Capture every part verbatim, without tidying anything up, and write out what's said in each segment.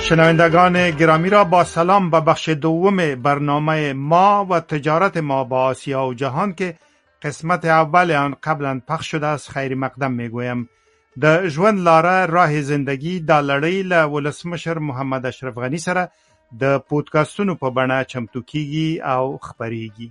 شنوندگان گرامی را با سلام به بخش دوم برنامه ما و تجارت ما با آسیا و جهان که قسمت اول آن قبلا پخش شده است خیر مقدم میگویم. د ژوند لاره راه زندگی د لړۍ له ولسمشر محمد اشرف غني سره د پودکاسټونو په بڼه چمتو کیږي او خپریږي.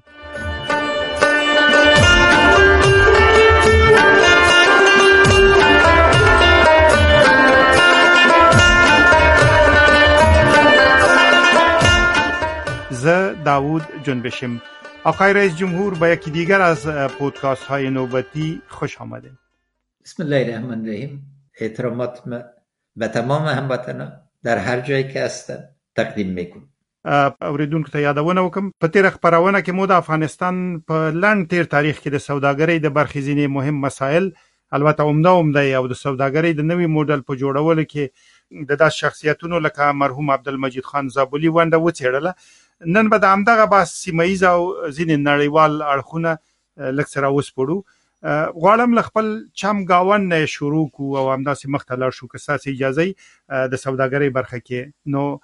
زه داوود جنبشم. آقای رئیس جمهور با یکی دیگر از پودکاست های نوبتی خوش آمده. بسم الله الرحمن الرحیم. احترامات به تمام هموطنان در هر جایی که هستن تقدیم میکنم. اوریدونکو ته یادونه وکم په تیر خبرونه کې مو د افغانستان په لنډ تیر تاریخ کې د سوداګرۍ د برخې ځینې مهم مسایل البته عمده عمده او د سوداګرۍ د نوي موډل په جوړولو کې د داس شخصیتونو لکه مرحوم عبدالمجید خان زابلی ونده وڅېړله. نن به د همدغه بحث سیمه ییز او ځینې نړیوال اړخونه لږ څه راوسپړو. غواړم له خپل چم ګاونډ نه شروع کړو او همداسې مخته لاړ شو که ستاسو اجازه د سوداګرۍ برخه کې. نو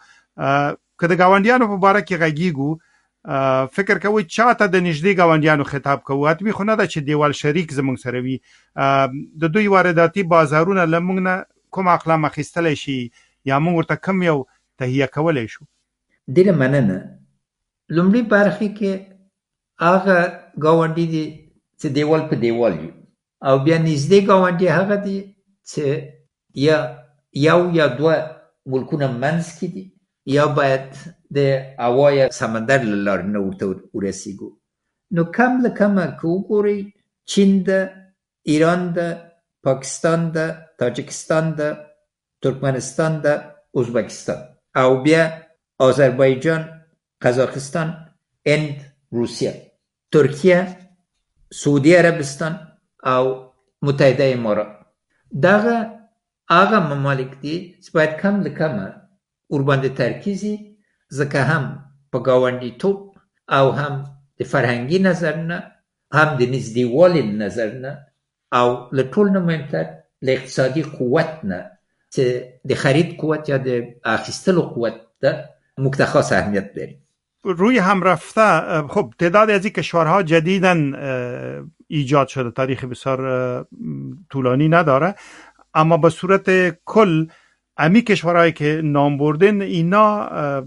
که د ګاونډیانو په باره کې غږیږو فکر کوئ چاته د نږدې ګاونډیانو خطاب کوو؟ حتمي خو نه ده چې دیوال شریک زموږ سره وي. د دوی وارداتي بازارونه له موږ نه کوم اقلام اخیستلی شي یا موږ ورته کوم یو تهیه کولی شو؟ ډېره مننه. لومړی برخه کې هغه ګاونډي دي چې دیوال په دیوال وي او بیا نږدې ګاونډي هغه دي چې یا یو یا دوه ملکونه منځ کې دي یا باید د هوا یا سمندر له لارې نه ورته ورسیږو. نو کم له کمه که وګورئ چین ده، ایران ده، پاکستان ده، تاجکستان ده، ترکمنستان ده، ازبکستان او بیا آذربایجان، قزاقستان، هند، روسیه، ترکیه، سعودی عربستان او متحده امارات. دغه هغه ممالک دي چې باید کم له کمه ورباندې ترکیزي، ځکه هم په ګاونډیتوب او هم د فرهنګي نظر نه هم د نږدېوالي نظر نه او له ټول نه مهمتر له اقتصادي قوت نه چې د خرید قوت یا د اخیستلو قوت ده موږ ته خاص اهمیت داریم. روی هم رفته خب تعداد از این کشورها جدیداً ایجاد شده، تاریخ بسیار طولانی نداره، اما به صورت کل امی کشورهایی که نام بردن اینا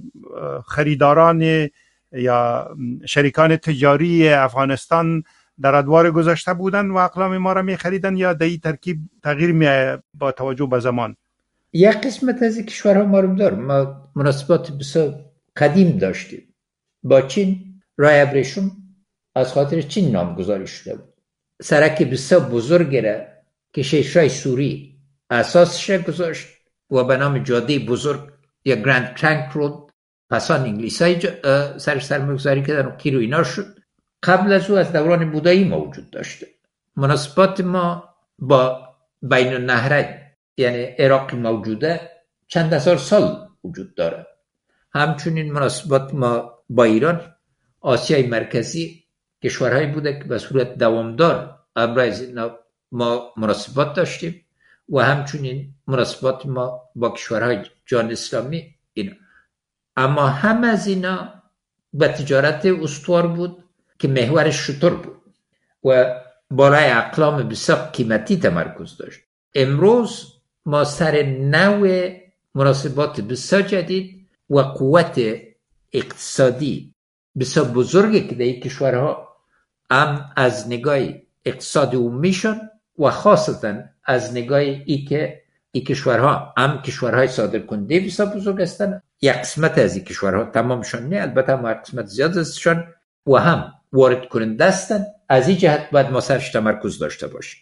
خریداران یا شریکان تجاری افغانستان در ادوار گذشته بودن و اقلام ما را می خریدن یا در این ترکیب تغییر می با توجه به زمان؟ یک قسمت از کشورها معلوم دار. ما مناسبات بسیار قدیم داشتیم با چین. راه ابریشم از خاطر چین نامگذاری شده بود. سرک بسیار بزرگی را که شیشای سوری اساسش گذاشت و به نام جاده بزرگ یا گراند ترانک رود پسان انگلیسایی سرش سرمایه‌گذاری کردن و کیرو اینا شد. قبل از او از دوران بودایی موجود داشته. مناسبات ما با بین النهرین یعنی عراق موجوده چند هزار سال وجود داره. همچنین مناسبات ما با ایران، آسیای مرکزی کشورهایی بوده که به صورت دوامدار ابراز ما مناسبات داشتیم و همچنین مناسبات ما با کشورهای جهان اسلامی اینا. اما هم از اینا به تجارت استوار بود که محورش شتر بود و بالای اقلام بسیار قیمتی تمرکز داشت. امروز ما سر نوع مناسبات بسیار جدید و قوت اقتصادی بسیار بزرگی که در این کشورها هم از نگاه اقتصاد عمومیشون و خاصتا از نگاه ای که این کشورها هم کشورهای صادرکننده بسیار بزرگ هستند. یک قسمت از این کشورها، تمامشون نه البته، هم قسمت زیاد ازشون و هم وارد کننده هستند. از این جهت باید ما سرش تمرکز داشته باشیم.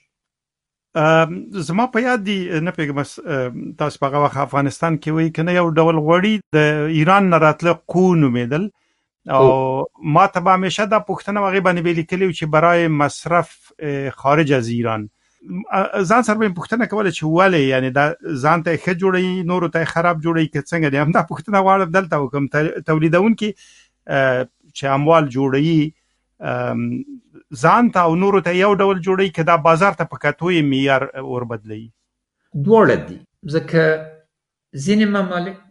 زما په یاد دی نه پیګم تاسو په هغه افغانستان کې وی کنه یو ډول غوړی د ایران نه راتله کو نومیدل او ما ته به همیشه دا پوښتنه هغه باندې ویل کلی چې برای مصرف خارج از ایران ځان سره به پوښتنه کوله چې ولې یعنی دا ځان ته ښه جوړي نور ته خراب جوړي که څنګه دی. هم دا پوښتنه غواړم دلته وکم. تولیدون کې چې اموال جوړي ځان ته او نور ته یو ډول جوړي که دا بازار ته پکاتوي معیار ور بدلی؟ دواړه دي. ځکه ځینې ممالک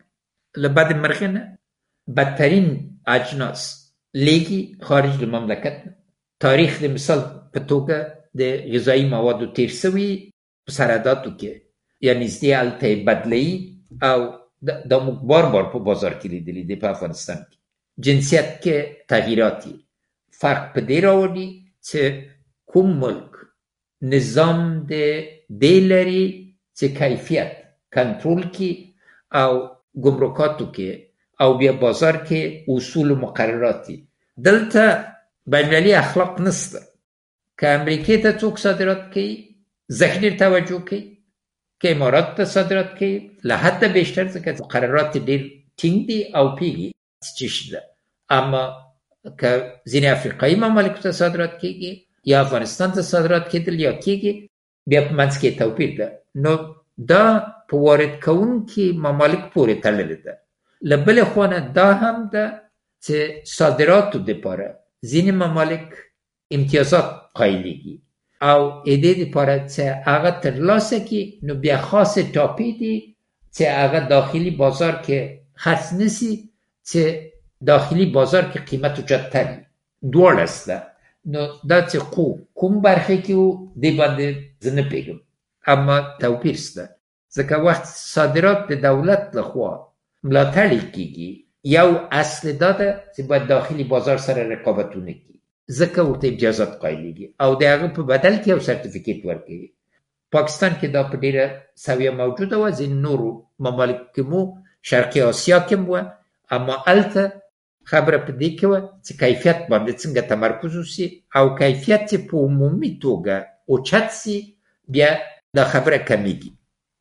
لبعد مرخنه بدترین اجناس لیگی خارج المملکت تاریخ د مثال په توګه د غذایی موادو تیر سوي په سرحداتو کې یا نږدې هلته بدلي او دا موږ بار بار په بازار کې لیدلي دي په افغانستان کې جنسیت کې تغییراتی فرق په دې راوړي چې کوم ملک نظام د دې لري چې کیفیت کنټرول کی او ګمرکاتو کې او بیا بازار کې اصول و مقرراتی دلته بین‌المللي اخلاق نسته که امریکې ته څوک صادرات کوي ذهنی توجه کوي که امارات ته صادرات کوي له حد بیشتر ځکه مقررات ډېر ټینګ دي او پیږي چې شته اما که ځینې افریقایي ممالکو ته صادرات کیږي یا افغانستان ته صادرات کېدل یا کیږي بیا په منځ کې توپیر ده نو دا په وارد کوونکي ممالک پورې تړلې ده له بلې خوا نه دا هم ده چې صادراتو دپاره ځینې ممالک امتیازات قایلیږي او ایدې دپاره چې هغه ترلاسه کړي نو بیا خاصې ټاپې دي چې هغه داخلي بازار کې خرڅ نشي چې داخلي بازار کې قیمت اوچتتر وي دواړه شته نو دا چې خو کوم برخه کې و دې باندې زه نه پوهېږم اما توپیر شته ځکه وخت صادرات د دولت لخوا ملاتړ کیږي یو اصل دا ده چې باید داخلي بازار سره رقابت ونه کړي ځکه ورته امتیازات قایلیږي او د هغه په بدل کې یو سرتیفیکیټ ورکوي پاکستان کې دا په ډېره سویه موجوده وه ځینې نورو ممالکو کې مو شرقي اسیا کې مو اما هلته خبره په دې کې وه چې کیفیت باندې څنګه تمرکز وشي او کیفیت چې په عمومي توګه اوچت شي بیا دا خبره کمیږي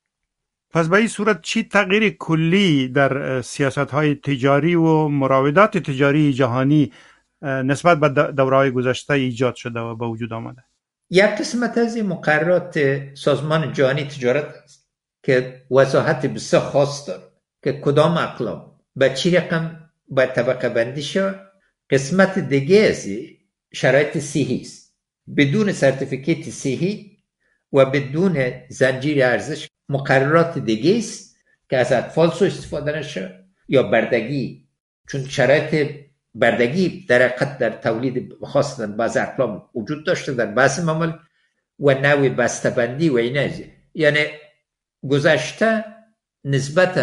پس به این صورت چی تغییر کلی در سیاست‌های تجاری و مراودات تجاری جهانی نسبت به دوره‌های گذشته ایجاد شده و به وجود آمده؟ یک قسمت از مقررات سازمان جهانی تجارت است که وضاحت بسیار خاص دارد که کدام اقلام به چی رقم باید طبقه بندی شود. قسمت دیگه از شرایط صحی است. بدون سرتیفیکیت صحی و بدون زنجیر ارزش مقررات دیگه است که از اطفال سو استفاده نشه یا بردگی، چون شرایط بردگی در حقیقت در تولید خاصتا بعض اقلام وجود داشته در بعض ممالک و نوع بسته‌بندی و اینا. یعنی گذشته نسبتا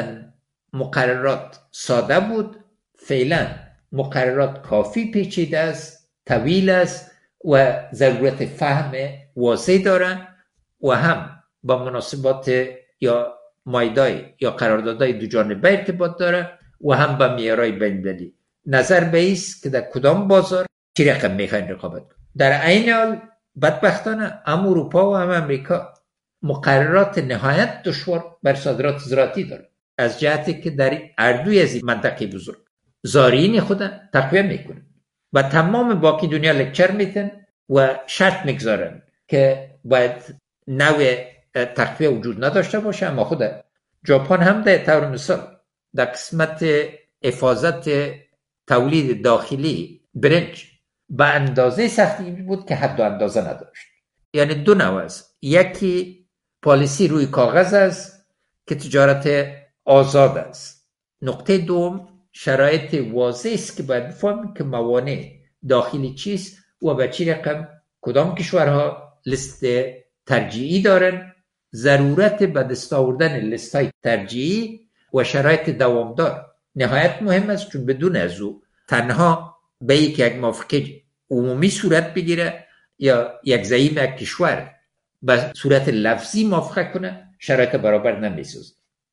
مقررات ساده بود، فعلا مقررات کافی پیچیده است، طویل است و ضرورت فهم واضح دارن و هم با مناسبات یا مایدای یا قراردادهای دو جانبه ارتباط داره و هم با معیارهای بین‌المللی. نظر به ایست که در کدام بازار چی رقم میخواین رقابت کنید. در عین حال بدبختانه هم اروپا و هم امریکا مقررات نهایت دشوار بر صادرات زراعتی داره، از جهتی که در هر دوی از این منطقه بزرگ زارعین خودن تقویه میکنن و تمام باقی دنیا لکچر میتن و شرط میگذارن که باید نوع تقویه وجود نداشته باشه. اما خود ژاپن هم در طور مثال در قسمت حفاظت تولید داخلی برنج به اندازه سختی بود که حد و اندازه نداشت. یعنی دو نوع است، یکی پالیسی روی کاغذ است که تجارت آزاد است، نقطه دوم شرایط واضح است که باید بفهمیم که موانع داخلی چیست و به چی رقم کدام کشورها لیست ترجیحی دارن، ضرورت به دست آوردن لیست های ترجیحی و شرایط دوامدار نهایت مهم است، چون بدون از او تنها به یک یک موافقه عمومی صورت بگیره یا یک زعیم یک کشور به صورت لفظی موافقه کنه شرایط برابر نمیسازه.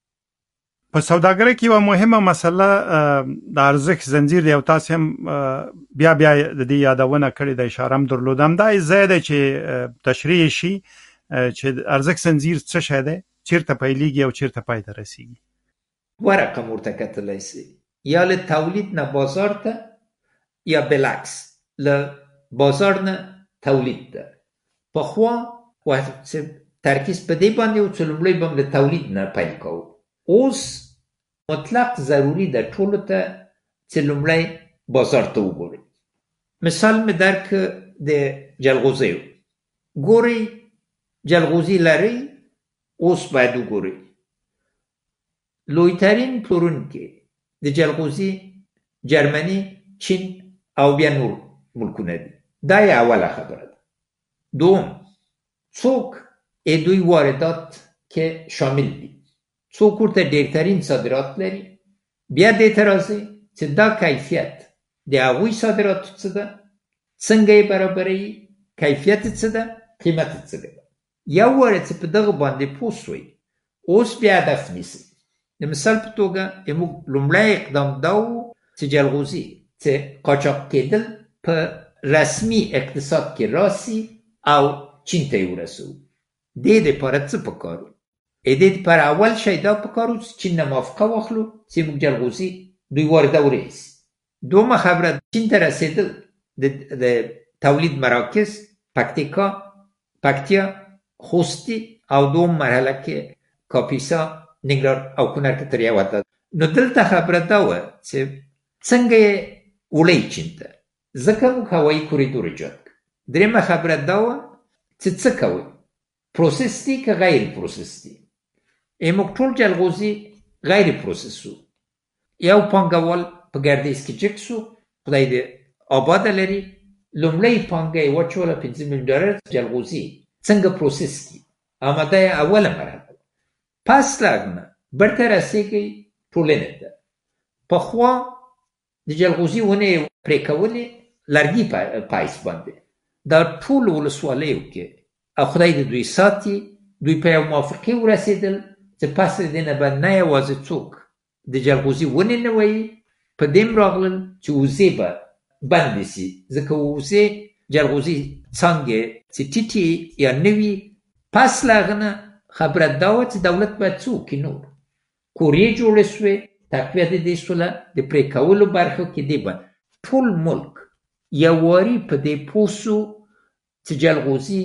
په سوداګرۍ کې یوه مهمه مسله د ارزښت زنجیر دی او تاسې هم بیا بیا د دې یادونه کړې ده، اشاره هم درلودم. دا ځای دی چې تشریح شي چې ارزښت زنجیر څه شی دی، چیرته پیلېږي او چیرته پای ته رسېږي. دوه رقم ورته کتلی سي، یا له تولید نه بازار ته یا بالعکس له بازار نه تولید ته. پخوا وخت ترکیز په دې باندې و چې لومړی به له تولید نه پیل کوو. اوس مطلق ضروری ده ټولو ته چې لومړی بازار ته وګورئ. مثال مې درک د جلغوزیو، ګورئ جلغوزي لرئ، اوس باید وګورئ لویترین پلورونکي د جلغوزي جرمني، چین او بیا نور ملکونه دي. دا یې اوله خبره ده. دوم، څوک دوی واردات کې شامل دي، څوک ورته ډېرترین صادرات لري. بیا دې ته راځي چې دا کیفیت د هغوی صادراتو څه ده، څنګه یې برابروي، کیفیت څه ده، قیمت څه ده. یو واره چې په دغه باندې پوه شوئ، اوس بیا هدف نیسئ. د مثال په توګه موږ لومړی اقدام دا و چې جلغوزي چې قاچاق کېدل په رسمي اقتصاد کې راسي او چین ته یې ورسوو. دې دپاره څه پکار و؟ دې دپاره اول شی دا پکار و چې چین نه موافقه واخلو چې موږ جلغوزي دوی وارده ورسي. دومه خبره، چین ته رسېدل د تولید مراکز پکتیکا، پکتیا، خوستی او دوم مرحله کې کاپیسا، ننګرهار او کونړ کې تر یو حده. نو دلته خبره دا وه چې څنګه یې وړئ چین ته، ځکه موږ هوایي کوریډور ایجاد کړ. درېیمه خبره دا وه چې څه کوئ، پروسس دي که غیر پروسس دي. موږ ټول جلغوزي غیر پروسس وو. یو پانګوال په ګردیز کې جګ شو، خدای دې آباده لري، لومړی پانګه یې واچوله پنځه میلیون ډالر. جلغوزي څنګه پروسس کی، اما دا اوله مرحله. پس لاغنه برته رسیږي ټولنې ته. پخوا د جلغوزي ونې پرې کولې لرګي پایس باندې، دا ټول ولسوالیو کې او خدای دې دوی ساتي، دوی په یو موافقې ورسېدل چې پس د دې نه به نه یوازې څوک د جلغوزي ونې نه وایي، په دې راغلل چې وزې به بندې سي، ځکه وزې جلغوزي څانګې چې ټیټې یا نوي. پس لاغنه خبره دا وه چې دولت باید څه وکړي، نور کورې جوړې شوې، تقویه د دې شوله د پرې کولو برخو کې. دې باندې ټول ملک یو واري په دې پوه شو چې جلغوزي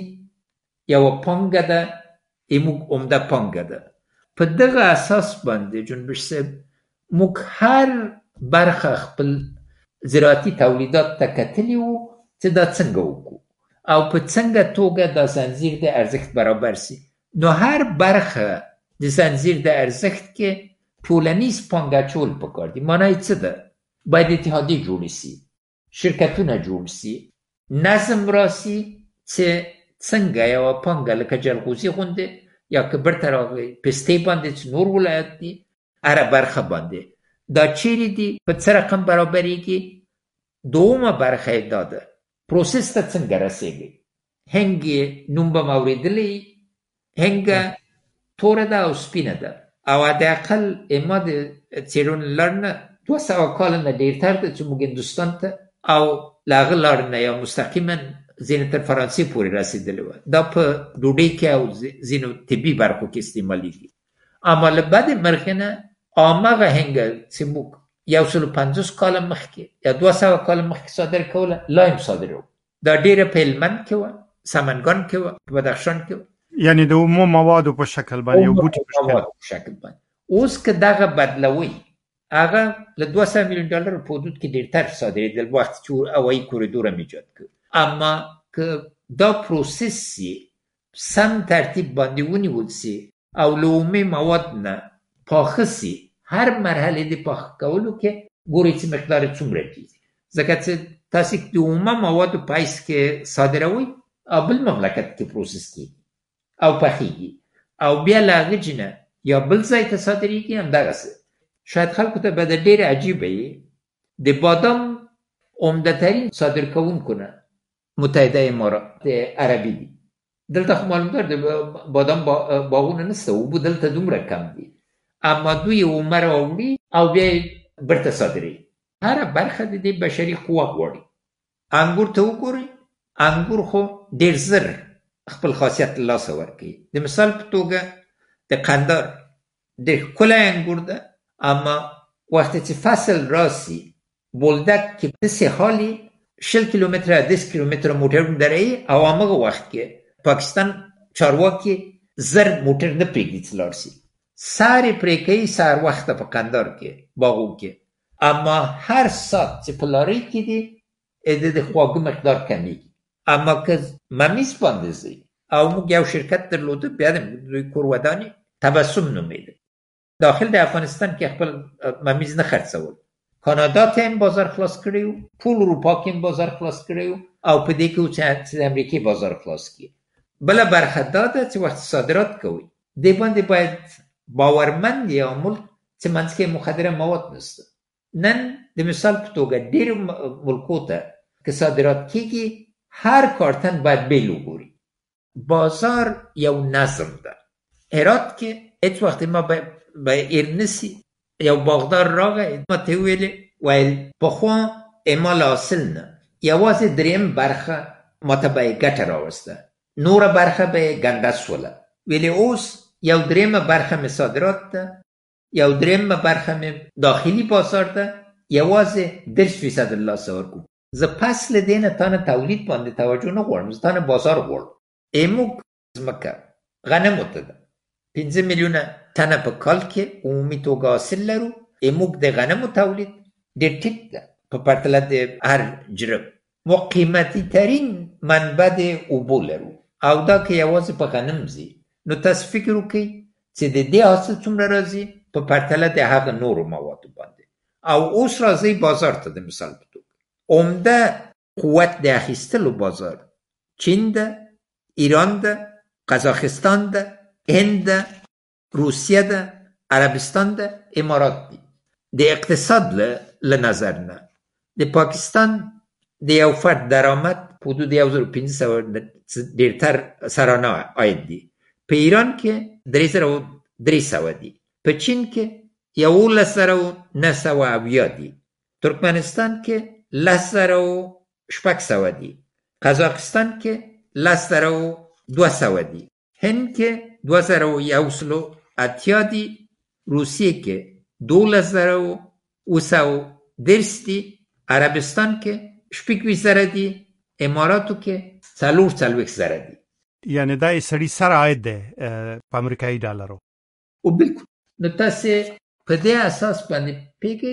یوه پانګه ده، موږ عمده پانګه ده. په دغه اساس باندې جنبش صاحب موږ هر برخه خپل زراعتي تولیدات ته کتلي وو چې دا څنګه وکړو او په څنګه توګه دا زنجیر د ارزښت برابر سي. نو هر برخه د زنجیر د ارزښت کې ټولنیز پانګه اچول پکار دي. معنی څه ده؟ باید اتحادیې جوړې سي، شرکتونه جوړ سي، نظم راسي چې څنګه یوه پانګه لکه جلغوزي غوندې یا که برته راغی پستې باندې چې نور ولایت دي، هره برخه باندې دا چیرې دي، په څه رقم برابریږي. دومه برخه یې دا ده پروسس ته څنګه رسېږي. هنګ یې نوم به مو اورېدلی، هنګه توره ده او سپینه ده، او حداقل ما د څېړنو لړ نه دوه سوه کاله نه ډېرتر ده چې موږ هندوستان ته او له هغه لار نه یا مستقیما ځینې تر فرانسې پورې رسېدلې وه. دا په ډوډۍ کې او ځینو طبي برخو کې استعمالېږي. اما له بدې مرغې نه هماغه هنګه چې موږ یو سل و پنځوس کاله مخکې یا دوه سوه کاله مخکې صادر کوله، لا هم صادروو. دا ډېره په هلمند کې وه، سمنګان کې وه، په بدخشان کې وه، یعنی د عمومي موادو په شکل باندې یو بوټي په شکل باندې. اوس که دغه بدلوي، هغه له دوه سوه میلیون ډالر په حدود کې ډېرتر صادرېدل وخت چې هوایي کوریډور هم ایجاد کړ. اما که دا پروسس سي، سم ترتیب باندې ونیول سي او له عمومي مواد نه پاخه سي، هر مرحله د پاخه کولو کې ګورئ چې مقدار څومره کېږي. ځکه چې تاسې د عمومي موادو په حیث کې صادروئ او بل مملکت کې پروسس کېږي او پخېږي او بیا له هغه جنه یا بل ځای ته صادرېږي. همدغسې شاید خلکو ته به د ډېرې عجیبه یي، د بادام عمده ترین صادر کوونکو نه متحده امارات عربي دي. دلته خو معلومدار د بادام باغونه نشته، اوبه دلته دومره کم دي، اما دوی عمر راوړي او بیا یې برته صادروي. هره برخه د دې بشري قوه غواړي. انګور ته وګورئ، انګور خو ډېر زر خپل خاصیت له لاسه ورکوي. د مثال په توګه د قندهار ډېر ښکلی انګور ده، اما وقتی چې فصل راسي بولدک کې داسې حالي شل کیلومتره دس کیلومتره موټر درایي او هماغه وخت کې پاکستان چارواکي زر موټر نه پرېږدي چې لاړ شي، سهار یې پرې کوي سهار وخته په قندهار کې باغو کې. اما هر ساعت چې په لارۍ کې دي د د خواږه مقدار کمیږي. اما که ممیز باندې ځئ او موږ یو شرکت درلوده، بیا د دوی کور ودانې تبسم نومېده، داخل د افغانستان کې خپل ممیز نه خرڅول. کانادا ته هم بازار خلاص کړیو، ټول اروپا کې هم بازار خلاص کړیو، او په دې کې چې د امریکای بازار خلاص کړي. بل برخه دا ده چې وخت صادرات کوي د باندې باید باورمند یا ملک چې منځ کې مخدره مواد نشته. نن د مثال په توګه ډېر ملکو ته که صادرات کیږي هر کارتن باید بیل وګوري. بازار یو نظم ده. هرات کې هیڅ وخت ما به ایرنسی یو باغدار راغی ما ته ویل ویل په خو اعمال حاصل نه یوازې دریم برخه ما ته به ګټه راوسته، نور برخه به ګنده سوله. ویل اوس یو دریم برخه می صادرات ده، یو دریم برخه می داخلي بازار ده، یوازې دېرش فیصد الله سور کو. زه پس له دې نه تانه تولید باندې توجه نه غواړم، زه تانه بازار غواړم. ایموک زمکه غنم وته ده پنځه میلیونه تنه په کال کې عمومي توګه حاصل لرو. ایموک د غنمو تولید ډېر ټیټ ده په پرتله د هر جرب. مو قیمتي ترین منبع د اوبو لرو او دا که یوازې په غنم ځي نو تاسو فکر وکړئ چې د دې حاصل څومره راځي په پرتله د هغه نورو موادو باندې. او اوس راځي بازار ته. د مثال په توګه عمده قوت د اخیستلو بازار چین ده، ایران ده، قزاقستان ده، هند ده، روسیه ده، عربستان ده، امارات دي. د اقتصاد له نظر نه د پاکستان د یو فرد درآمد په حدود یو زر و پنځه سوه ډېرتر سرانه عاید دي. په ایران کې درې زره و درې سوه دي. په چین کې یولس زره و نهه سوه اویا دي. ترکمنستان کې لس زره و شپږ سوه دي. قزاقستان کې لس زره و دوه سوه دي. هند کې دوه زره و یو سلو اتیا دي. روسیه کې دولس زره و اوه سوه دېرش دي. عربستان کې شپږ ویشت زره دي. اماراتو کې څلور څلوېښت زره دي. یعنی دا یې سړي سر عاید دی په امریکایي ډالرو. او بالکل. نو تاسې په دې اساس باندې پوهېږئ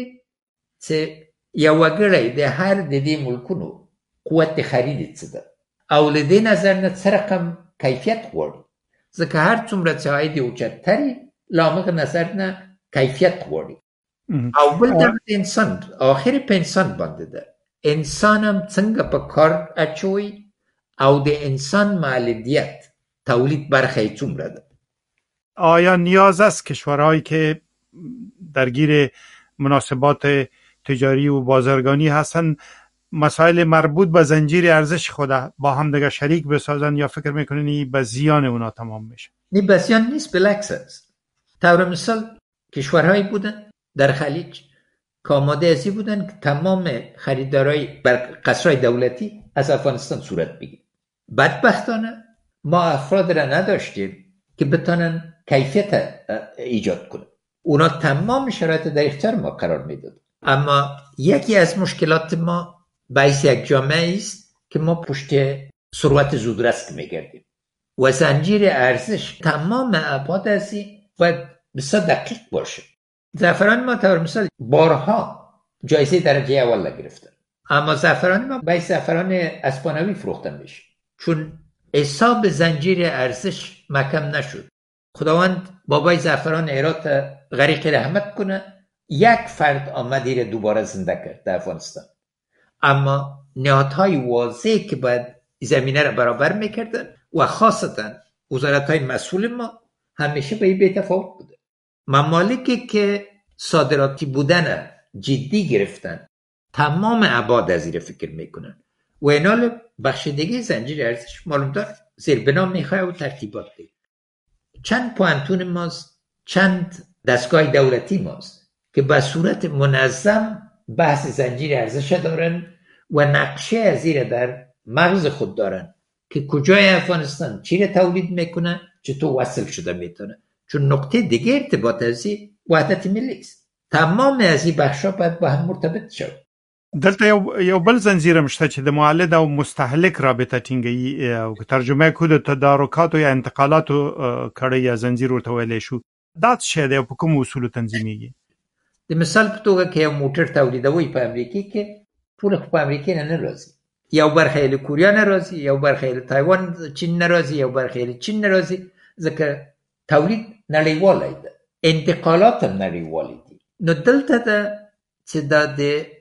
چې یو وګړی د هر د دې ملکونو قوت د خرید څه ده او له دې نظر نه څه رقم کیفیت غواړي. ځکه هر څومره چې عاید یې اوچتري له همغه نظر نه کیفیت غواړي. او بل د انسان آخر په انسان باندې ده. انسان هم څنګه په کار اچوي او د انسان مؤلدیت تولید برخه یې څومره ده. آیا نیاز است کشورهایی که درگیر مناسبات تجاری و بازرگانی هستند مسائل مربوط به زنجیر ارزش خود با هم دیگه شریک بسازن یا فکر میکنین این به زیان اونا تمام میشه؟ نه به زیان نیست، بالعکس است. طور مثال کشورهایی بودن در خلیج که آماده ازی بودن که تمام خریدارای بر قصرهای دولتی از افغانستان صورت بگیرد. بدبختانه ما افراد را نداشتیم که بتانن کیفیت ایجاد کنن. اونا تمام شرایط در اختیار ما قرار میداد. اما یکی از مشکلات ما باعث یک جامعه است که ما پشت ثروت زودرس میگردیم و زنجیر ارزش تمام ابعاد ازی باید بسیار دقیق باشه. زعفران ما طور مثال بارها جایزه درجه اول گرفتن، اما زعفران ما باید زعفران اسپانوی فروختن میشه چون حساب زنجیر ارزش محکم نشد. خداوند بابای زعفران هرات غریق رحمت کنه، یک فرد آمد ایره دوباره زنده کرد در افغانستان، اما نهادهای واضحی که باید زمینه را برابر میکردن و خاصتا وزارتهای مسئول ما همیشه به این بی‌تفاوت بوده. ممالکی که صادراتی بودن جدی گرفتن تمام ابعاد از این فکر میکنن و اینال بخشیدگی زنجیر ارزش معلوم دار زیر بنا میخواه و ترتیبات دید. چند پوانتون ماست، چند دستگاه دولتی ماست که به صورت منظم بحث زنجیر ارزش دارن و نقشه از این در مغز خود دارن که کجای افغانستان چی را تولید میکنه چطور وصل شده میتونه. چون نقطه دیگه ارتباط ازی وحدت ملی است. تمام ازی بخشا باید با هم مرتبط شد. دلته یو یو بل زنجیرم شته چې د مولد او مستهلک رابطه ټینګي او ترجمه کو د تدارکات او انتقالاتو کړي یا زنجیر ورته ویل شو. دا څه دی په کوم اصول تنظیمېږي؟ د مثال په توګه کې یو موټر تولیدوي په امریکا کې ټول په امریکا نه راځي. یو برخه له کوریا نه راځي، یو برخه له تایوان چین نه راځي، یو برخه له چین نه راځي، ځکه تولید نړیوال دی. انتقالات هم نړیوالې دي. نو دلته ده چې دا د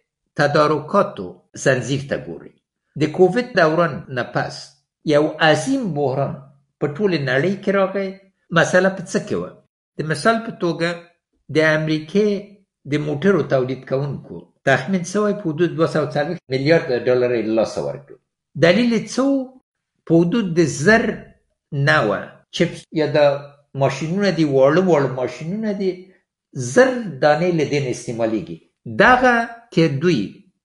تدارکاتو زنځیر ته ګوري. د کووید دوران نه پس یو عظیم بحران په ټوله نړۍ کې راغی. مسله په څه کې وه؟ د مثال په توګه د امریکې د موټرو تولید کوونکو تخمین شوی په حدود دوه سوه څلوېښت میلیارد ډالر یې له لاسه ورکړل. دلیل یې څه و؟ په حدود د زر نوه چپس یا د ماشینونه دي، واړه واړه ماشینونه دي، زر دانې له دې نه استعمالیږي. دغه کې دوی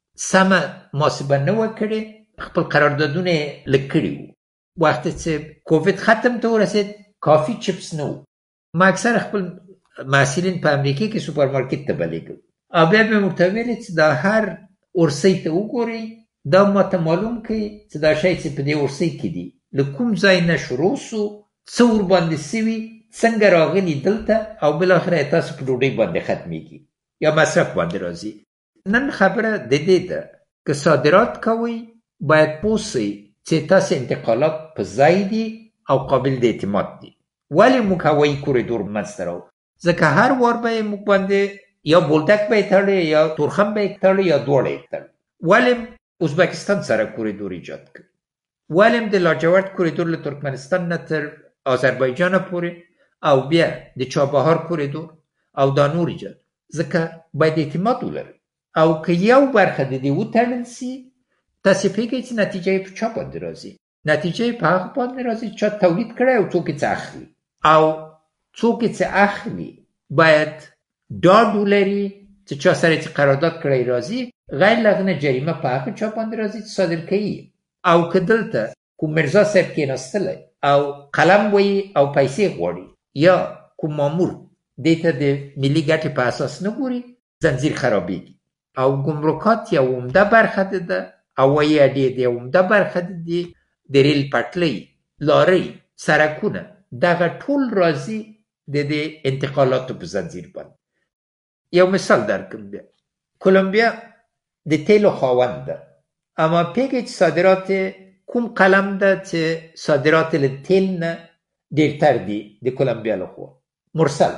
سمه محاسبه نه وه کړې، خپل قراردادونه یې لږ کړي وو. وخت چې کووید ختم ته ورسېد کافي چپس نه وو. ما اکثر خپل محصلین په امریکې کې سوپرمارکټ ته بلېږم او بیا به مې ورته ویلې چې دا هر ورسۍ ته وګورئ، دا ماته معلوم کړي چې دا شی چې په دې ورسۍ کې دي له کوم ځای نه شروع سو، څه ورباندې سوي، څنګه راغلي دلته، او بالاخره یې تاسو په ډوډۍ باندې ختمیږي یا مصرف باندې راځي. نن خبره د دې ده که صادرات کوئ باید پوه سئ چې تاسو انتقالات په ځای دي او قابل د اعتماد دي. ولې موږ هوایي کوریډور منځته راوړو؟ ځکه هر وار به یې موږ باندې یا بولدک به یې تړی یا تورخم به یې تړی یا دواړه یې تړی. ولې ازبکستان سره کوریډور ایجاد کړ؟ ولې د لاجورد کوریډور له ترکمنستان نه تر آذربایجان پورې او بیا د چابهار کوریډور او دا نور ایجاد؟ ځکه باید اعتماد ولري. او که یو برخه د دې وتړل سي، تاسې پوهېږئ چې نتیجه یې په چا باندې راځي؟ نتیجه یې په هغه باندې راځي چا تولید کړی او څوک یې څه اخلي. او څوک یې څه اخلي باید ډاډ ولري چې چا سره چې قرارداد کړی راځي، غیر له هغه نه جریمه په هغه چا باندې راځي چې صادر کوي. او که دلته کوم مرزا صاحب کېناستلی او قلم وایي او پیسې غواړي، یا کوم مامور دې ته د ملي ګټې په اساس نه ګوري، زنځیر خرابېږي. او ګمرکات یو عمده برخه ده، هوایي اډې د یو عمده برخه دي، د ریل پټلۍ، لارۍ، سړکونه، دغه ټول راځي د دې انتقالاتو په زنځیر باندې. یو مثال درکړم. بیا کولمبیا د تیلو خاوند ده، اما پوهېږئ چې صادرات کوم قلم ده چې صادرات له تیل نه ډېرتر دي د کولمبیا لخوا؟ مرسل.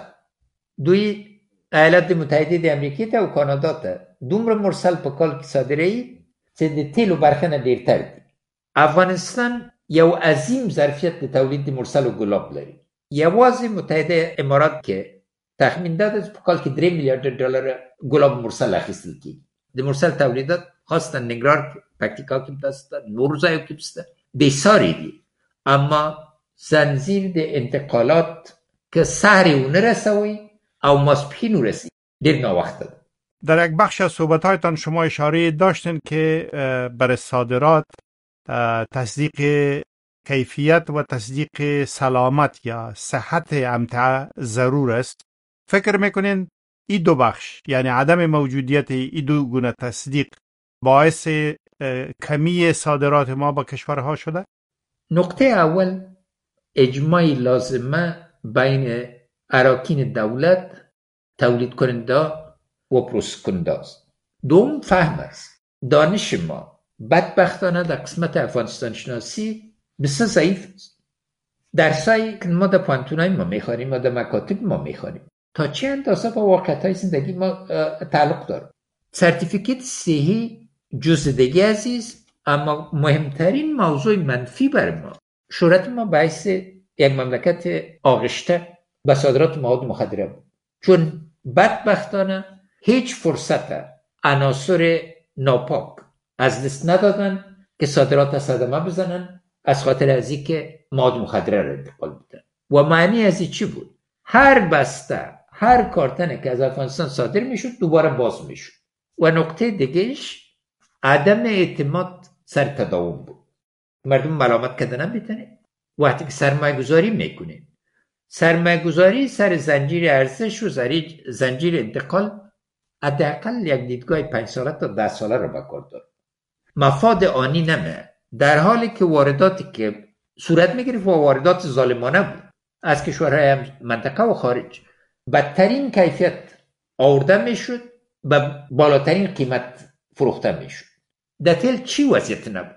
دوی ایالات متحده د امریکې ته او کانادا ته دومره مرسل په کال کې صادروي چې د تیلو برخه نه ډېرتر دي. افغانستان یو عظیم ظرفیت د تولید د مرسل او ګلاب لري. یوازې متحده امارات کې تخمین ده چې په کال کې درې میلیارډ ډالر ګلاب مرسل اخیستل کېږي. د مرسل تولیدات خاصتا ننګرهار کې، پکتیکا کې هم داسې ده، نورو ځایو کې هم شته، بېسارې دي. اما زنځیر د انتقالات که سهر یې ونه رسوئ او ماسپښین ورسید ډېر ناوخته ده. در یک بخش از صحبت‌هایتان شما اشاره داشتین که برای صادرات تصدیق کیفیت و تصدیق سلامت یا صحت امتعه ضرور است. فکر میکنین این دو بخش، یعنی عدم موجودیت این دو گونه تصدیق، باعث کمی صادرات ما با کشورها شده؟ نقطه اول اجماع لازمه بین اراکین دولت، تولید کننده و پروسس کننده است. دوم فهم است. دانش ما بدبختانه در قسمت افغانستان شناسی بسیار ضعیف است. درسایی که ما در پانتونای ما میخوانیم و در مکاتب ما میخوانیم تا چه اندازه با واقعیت‌های زندگی ما تعلق داره. سرتیفیکیت صحی جزء دیگه عزیز، اما مهمترین موضوع منفی بر ما شهرت ما باعث یک مملکت آغشته به صادرات مواد مخدره بود، چون بدبختانه هیچ فرصت عناصر ناپاک از دست ندادن که صادرات صدمه بزنن از خاطر از اینکه مواد مخدره را انتقال بدن. و معنی از این چی بود؟ هر بسته، هر کارتنه که از افغانستان صادر میشد دوباره باز میشد. و نقطه دیگهش عدم اعتماد سر تداوم بود. مردم ملامت کردن نمیتونه. وقتی که سرمایه گذاری میکنه، سرمایه گذاری سر زنجیر ارزش و زنجیر انتقال حداقل یک دیدگاه پنج ساله تا ده ساله رو بکار داره. مفاد آنی نمه، در حالی که وارداتی که صورت میگرفت و واردات ظالمانه بود از کشورهای منطقه و خارج، بدترین کیفیت آورده میشد و بالاترین قیمت فروخته میشد. در تیل چی وضعیت نبود؟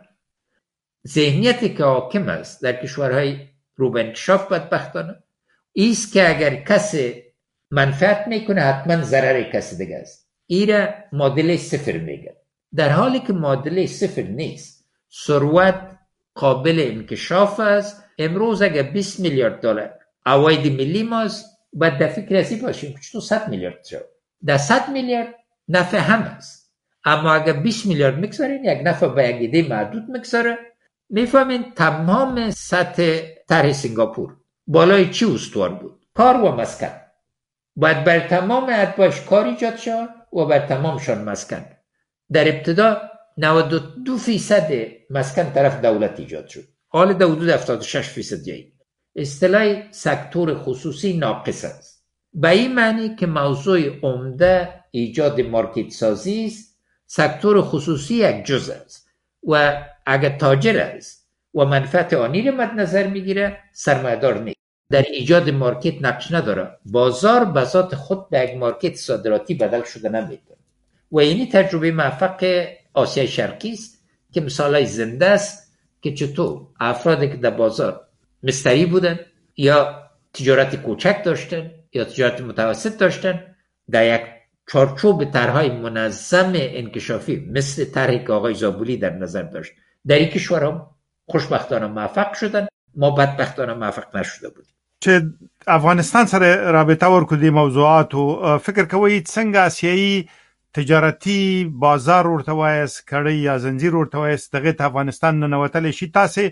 ذهنیتی که حاکم است در کشورهای رو به انکشاف بدبختانه ایست که اگر کسی منفعت میکنه حتما ضرر کسی دیگه است. ایره معادله صفر میگه. در حالی که معادله صفر نیست، ثروت قابل انکشاف است. امروز اگه بیست میلیارد دلار عواید ملی ماست، باید در فکر ازی باشیم که چطور صد میلیارد شد. در صد میلیارد نفع هم است، اما اگه بیست میلیارد میگذارین، یک نفع به یک ایده محدود میگذاره. میفهمین تمام سطح طرح سنگاپور بالای چی استوار بود؟ کار و مسکن. باید بر تمام اتباعش کار ایجاد شد و بر تمامشان مسکن. در ابتدا نود و دو فیصد مسکن طرف دولت ایجاد شد، حال در حدود هفتاد و شش فیصد جایی. اصطلاح سکتور خصوصی ناقص است، به این معنی که موضوع عمده ایجاد مارکت سازی است. سکتور خصوصی یک جزء است و اگر تاجر است و منفعت آنی را مد نظر میگیره، سرمایه‌دار نیست. در ایجاد مارکت نقش نداره. بازار به ذات خود به یک مارکت صادراتی بدل شده نمیتونه. و اینی تجربه موفق آسیای شرقی است که مثالای زنده است که چطور افرادی که در بازار مستری بودن یا تجارت کوچک داشتن یا تجارت متوسط داشتن، در یک چارچوب طرح‌های منظم انکشافی مثل طرحی که آقای زابولی در نظر داشت، در این کشورها خوشبختانه موفق شدن. ما بدبختانه موفق نشده بودیم. چې افغانستان سره رابطه ورکو دي موضوعاتو، فکر کوئ څنګه آسیایي تجارتي بازار ورته وایست، کړۍ یا زنجیر ورته وایست، دغه ته افغانستان ننوتلی شي؟ تاسې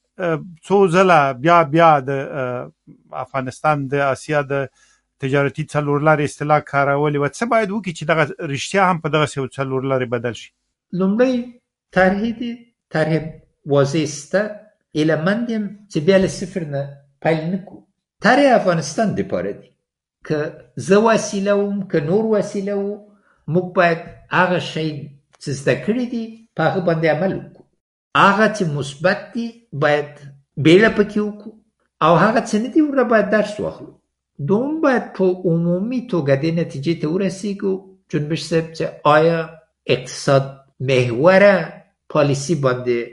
څو ځله بیا بیا د افغانستان د آسیا د تجارتي څلورلارې اصطلاح کارولې وه، څه باید وکړي چې دغه رښتیا هم په دغسې یو څلورلارې بدل شي؟ لومړی طرح دي، طرح واضح سته، ایلمندیم چې بیا له صفر نه پیل نکو. طرح افغانستان دپاره دی که زه وسیله وم که نور وسیله و، موږ باید هغه شی چې زده کړي دي په هغه باندې عمل وکړو. هغه چې مثبت دي باید بیله پکې وکړو، او هغه چې نه دي ورنه باید درس واخلو. دوم باید په عمومي توګه دې نتیجې ته ورسیږو جنبش صاحب چې آیا اقتصاد محوره پالیسی باندې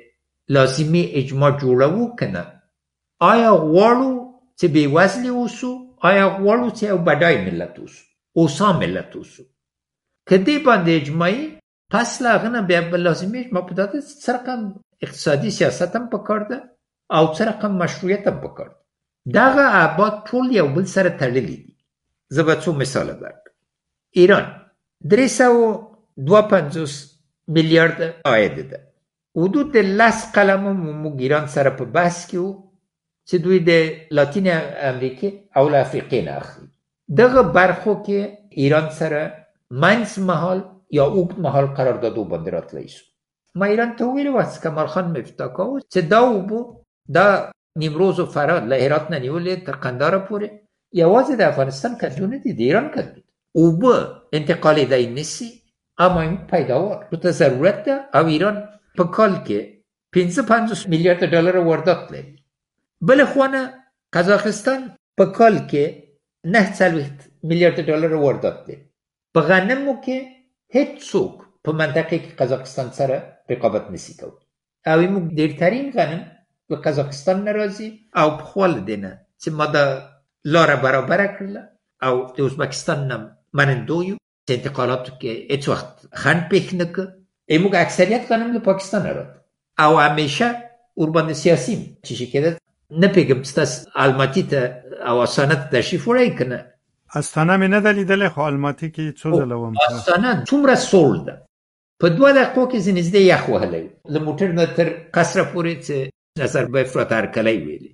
لازمی اجماع جوړوو که نه؟ آیا غواړو چې بېوزلي اوسو؟ آیا غواړو چې یو بډای ملت اوسو، اوسا ملت اوسو؟ که دې باندې اجماعي، پس له هغه نه بیا به لازمي اجماع په دا ده چې څه رقم اقتصادي سیاست هم پکار ده او څه رقم مشروعیت هم پکار ده. دغه ابعاد ټول یو بل سره تړلي دي. زه به څو مثاله درکړم. ایران درې سوه دوه پنځوس میلیارد عاید ده. حدود لس قلمه موږ ایران سره په بحث کې وو چې دوی د لاتین امریکې او له افریقې نه اخلي. دغه برخو کې ایران سره منځ مهال یا اوږد مهال قراردادو باندې راتلی شو. ما ایران ته وویلي وه چې کمال خان مفتاکاو چې دا اوبه دا نیمروز و فراد له هرات نه نیولې تر قندهار پورې یوازې د افغانستان کدو نه دي، د ایران کدو. اوبه انتقالېدی نشي، اما این پیداوار ورته ضرورت ده او ایران په کال کې پنځه پنځوس میلیارد ډالر واردات لري. بل خوانه قزاقستان په کال کې نه څلوېښت میلیارد ډالر واردات لري. په غنمو کې هیڅ څوک په منطقه کې قزاقستان سره رقابت نشي کوي، او موږ ډېرترین غنم له قزاقستان نه راځي. او په خوا له دې نه چې ما دا لاره برابره کړله او د ازبکستان نه منندو یو چې انتقالاتو کې هیڅ وخت خنډ پېښ نه کړ. موږ اکثریت غنم له پاکستان راځي او همیشه ورباندې سیاسي چې شي کېده. نه پېږم چې تاسو الماتي ته او استانه ته تشریف وړئ که نه؟ استانه مې نه ده لیدلی، خو الماتي کې څو ځله وم. استانه څومره سوړ ده، په دوه دقیقو کې زه نږدې یخ وهلی له موټر نه تر قصره پورې چې نظربایف راته هرکلی ویلي.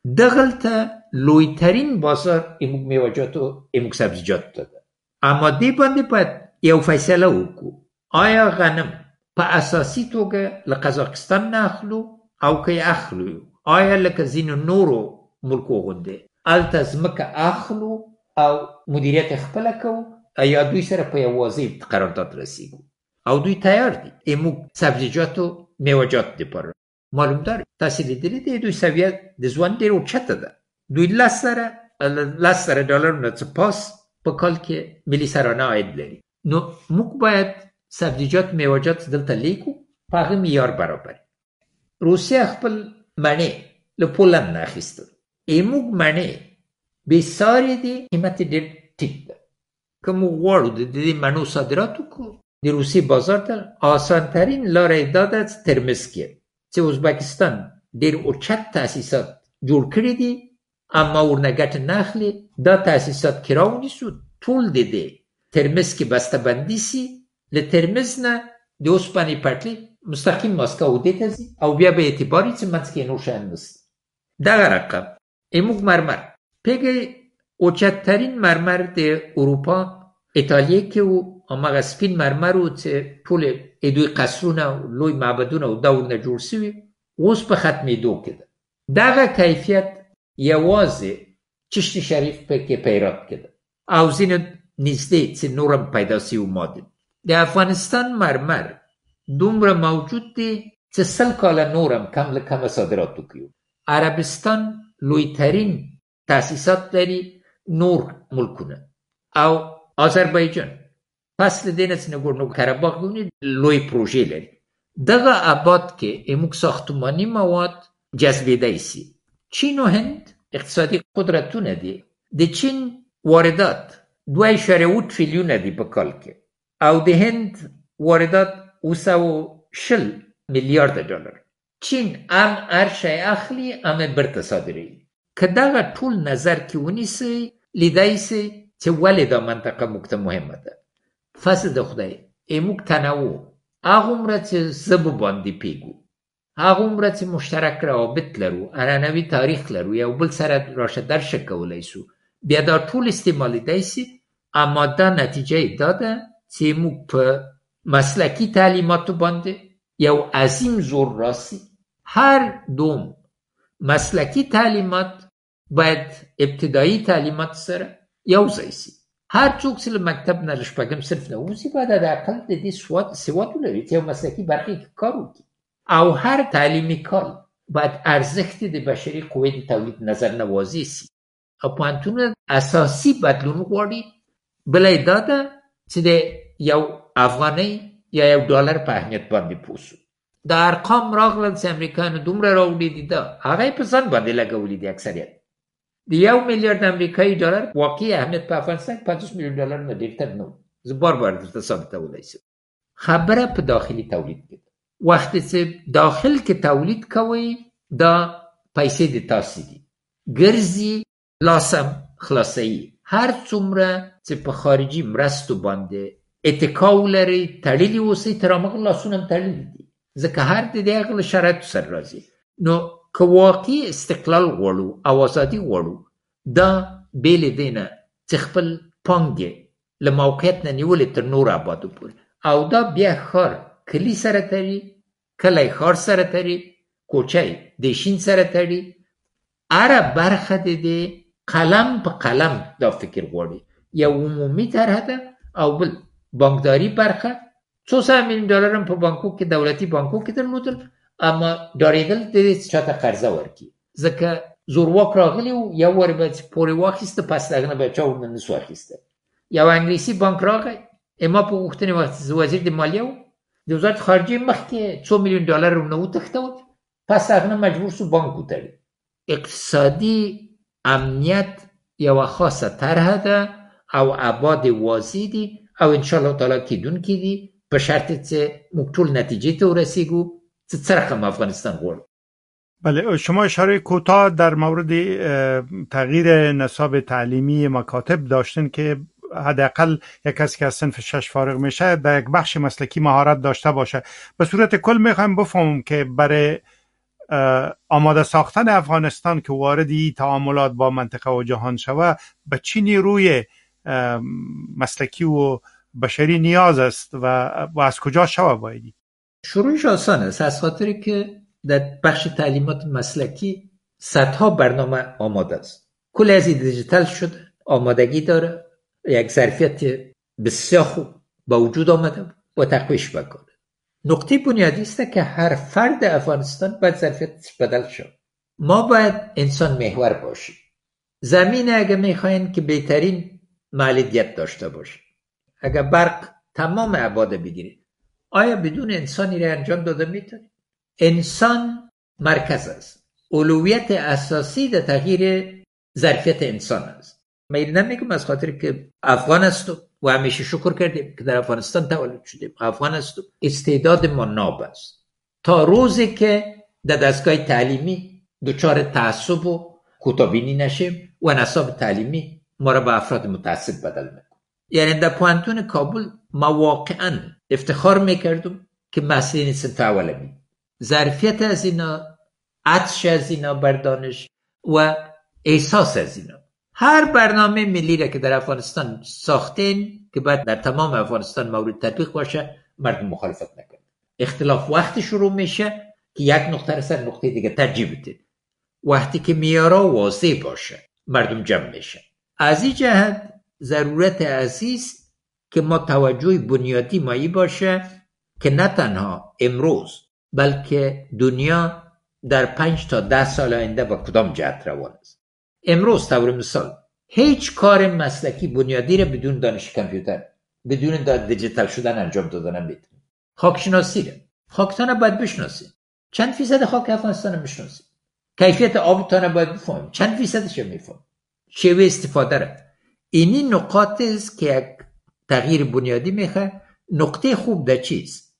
دغلته لویترین بازار موږ میوه‌جاتو موږ سبزیجاتو ته ده. اما دې باندې باید یو فیصله وکړو، آیا غنم په اساسي توګه له قزاقستان نه اخلو او که یې اخلو؟ آیا لکه ځینو نورو ملکو غوندې هلته ځمکه اخلو او مدیریت خپله کوو، یا دوی سره په یو واضح قرارداد رسیږو او دوی تیار دي موږ سبزیجاتو میوه‌جات دپاره؟ معلوم داره تاسې لیدلي دي دوی سویه د ژوند ډېر اوچته ده. دوی لس زره لس زره ډالر نه څه پاس په کال کې ملي سرانه عاید لري. نو موږ باید سبزیجات میوه‌جات دلته لیکو په هغه معیار برابر. روسیه خپل مڼې له پولند نه اخیستل. موږ مڼې بسیارې دي، قیمت ډېر ټیک ده. که موږ غواړو د دې مڼو صادرات وکړو، د روسیې بازار ته آسانترین لاره یې دا ده چې ترمز کې چې ازبکستان ډېر اوچت تاسیسات جوړ کړي دي، اما ورنه ګټه نه اخلي. دا تاسیسات کې راونیسو، ټول د دې ترمز کې بسته بندي سي، له ترمز نه د اوسپنې پټلۍ مستقیم ماسکو دې ته ځي او بیا به اعتباري چې منځ کې نور شیان نشته. دغه رقم ایموږ مرمر پیږی اوچتترین مرمر د اروپا ایتالیه کې و، هماغه سپین مرمر و چې ټول دوی قصرونه لوی معبدونه او دا ورنه جوړ سوي، اوس په ختمېدو کې ده. دغه کیفیت یوازې چشت شریف پکې پیرات کې ده او ځینې نږدې چې نورم پیدا سوي ماده. د افغانستان مرمر دومره موجود دی چې سل کاله نورم کم له کمه صادرات وکړو. عربستان لویترین تاسیسات لري، نور ملکونه او آذربایجان پس له دې نه چې نګورنو کراباغ ګونې لوی پروژې لري. دغه اباد کې ایموږ ساختماني مواد جذبېدای سي. چین و هند اقتصادي قدرتونه دي. د چین واردات دوه اعشاریه اووه تریلیونه دي په کال کې او د هند واردات اوه سوه شل میلیارده ډالر. چین هم هر شی اخلي هم برته صادروي. که دغه ټول نظر کې ونیسئ، لیدای سئ چې ولې دا منطقه موږ ته مهمه ده. فضل د خدای ایموږ تنوع هغومره چې ژبو باندې پیږو، هغومره چې مشترک روابط لرو، عنعنوي تاریخ لرو، یو بل سره راشه درشه کولی سو، بیا دا ټول استعمالیدای سي. اما دا نتیجه دا ده چې موږ په مسلکی تعلیماتو باندې یو عظیم زور راسي. هر دوم مسلکی تعلیمات باید ابتدایی تعلیمات سره یو ځای سي. هر څوک چې له مکتب نه له شپږم صنف نه وځي باید حداقل د دې سواد سواد ولري چې یو مسلکي برخه کې کار وکړي. او هر تعلیمي کال باید ارزښت د بشري قوې د تولید نظر نه واضح سي. او پوهنتونونه اساسي بدلون غواړي. بله یې دا ده چې د یو افغانۍ یا یو ډالر په اهمیت باندې پوه سو. دا ارقام راغلل چې امریکایانو دومره راوړي دي، دا هغه یې په ځان باندې لګولي دي. اکثریت د یو میلیارد امریکایي ډالر واقعي اهمیت په افغانستان کې پنځوس میلیون ډالر نه ډېرتر نه و. زه بار بار درته ثابتولی شم. خبره په داخلي تولید کې ده. وخت چې داخل کې تولید کوئ دا پیسې د تاسې دي، ګرځي لاسم خلاصوي. هر څومره چې په خارجي مرستو باندې اتکا ولرئ، تړلي اوسئ، تر هماغه لاسونه هم تړلي دي، ځکه هر د دې هغه له شرایطو سره راځي. نو که واقعي استقلال غواړو او ازادي غواړو، دا بې له دې نه چې خپل پانګې له موقعیت نه نیولې تر نورو ابادو پورې، او دا بیا ښار کلي سره تړي، کلی ښار سره تړي، کوچی دیشین سره تړي. هره برخه د دې قلم په قلم دا فکر غواړي. یو عمومي طرح ده او بل بانکداري برخه. څو سوه میلیون ډالر هم په بانکو کې دولتي بانکو کې درلودل، اما ډارېدل د دې چاته قرضه ورکړي، ځکه زورواک راغلی و، یو وار به چې پورې واخیسته پس د هغه نه به چا ورنه نسو اخیسته. یو انګلیسي بانک راغی، ما په غوښتنې وخت چې وزیر د مالیه و، د وزارت خارجې مخکې څو میلیون ډالر ورنه وتښتول، پس هغه نه مجبور سو بانک وتړي. اقتصادي امنیت یوه خاصه طرح ده او ابعاد واضح دي او انشاءالله تعالی کیدونکي دي، په شرط چې موږ ټول نتیجې ته ورسیږو چې څه رقم افغانستان غواړو. بله، شما اشاره کوتاه در مورد تغییر نصاب تعلیمی مکاتب داشتین که حداقل یک کسی که از صنف شش فارغ میشه در یک بخش مسلکی مهارت داشته باشه. به صورت کل میخوایم بفهمم که برای آماده ساختن افغانستان که واردی تعاملات با منطقه و جهان شوه به چی نیروی مسلکی و بشری نیاز است و, و از کجا شوه بایدی؟ شروعش آسان است، از خاطری که در بخش تعلیمات مسلکی صدها برنامه آماده است. کل از دیجیتال شده، آمادگی داره، یک ظرفیت بسیار خوب با وجود آمده با تقویش بکنه. نقطه بنیادی است که هر فرد افغانستان باید ظرفیتش بدل شد. ما باید انسان محور باشیم. زمین اگه میخواین که بهترین مالکیت داشته باشه، اگه برق تمام ابعاد بگیرید، آیا بدون انسانی را انجام داده میتونید؟ انسان مرکز است. اولویت اساسی در تغییر ظرفیت انسان است. میل نمیگم از خاطر که افغان هستم و همیشه شکر کردیم که در افغانستان تولد شدیم، افغان هستم. استعداد ما ناب است تا روزی که در دستگاه تعلیمی دچار تعصب و کوتاه‌بینی نشیم و نصاب تعلیمی ما را به افراد متعصب بدل نکنه. یعنی در پوهنتون کابل ما واقعا افتخار میکردم که مسئولین صنف اوله می ظرفیت از اینا، عطش از اینا بر دانش و احساس از اینا. هر برنامه ملی را که در افغانستان ساختین که باید در تمام افغانستان مورد تطبیق باشه، مردم مخالفت نکنه. اختلاف وقتی شروع میشه که یک نقطه را سر نقطه دیگه ترجیح بده. وقتی که معیارها واضح باشه مردم جمع میشه. از این جهت ضرورت عزیز که ما توجه بنیادی مایی باشه که نه تنها امروز بلکه دنیا در پنج تا ده سال آینده با کدام جهت روان است. امروز طور مثال هیچ کار مسلکی بنیادی را بدون دانش کامپیوتر، بدون دیجیتال شدن انجام دادن نمیتونه. خاکشناسی را خاکتان باید بشناسید. چند فیصد خاک افغانستان میشناسید؟ کیفیت آبتان باید بفهمید. چند فیصدش میفهمید؟ شیوه استفاده را. اینی نقاط است که یک تغییر بنیادی میخواد. نقطه خوب در چیست؟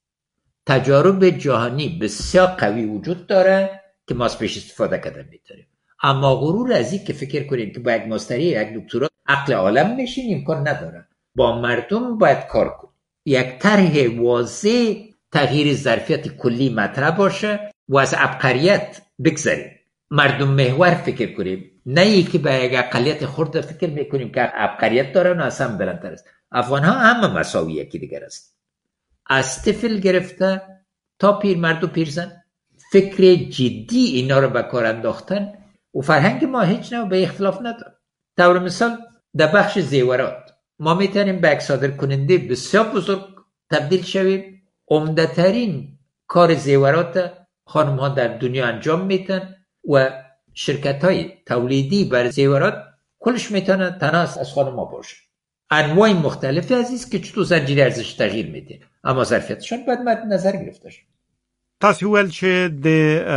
تجارب جهانی بسیار قوی وجود داره که ما از پیش استفاده کردن میتونیم. اما غرور از این که فکر کنید که با یک ماستری یک دکترا عقل عالم میشین امکان نداره. با مردم باید کار کنیم. یک طرح واضح تغییر ظرفیت کلی مطرح باشه و از عبقریت بگذاریم. مردم محور فکر کنیم، نه ای که به یک اقلیت خرد فکر میکنیم که عبقریت دارن و از هم بلندتر است. افغان ها همه مساوی یکی دیگر است. از طفل گرفته تا پیرمرد و پیرزن فکر جدی اینا رو به کار انداختن و فرهنگ ما هیچ نوع به اختلاف نداره. طور مثال در بخش زیورات ما میتونیم به یک صادر کننده بسیار بزرگ تبدیل شویم. عمده ترین کار زیورات خانم ها در دنیا انجام میتن و شرکت های تولیدی بر زیورات کلش میتونه تنها از خانم ها باشه. انواع مختلفی عزیز که چطور زنجیره ارزش تغییر میده، اما ظرفیتشان باید مد نظر گرفته شي. تاسو ویل چې د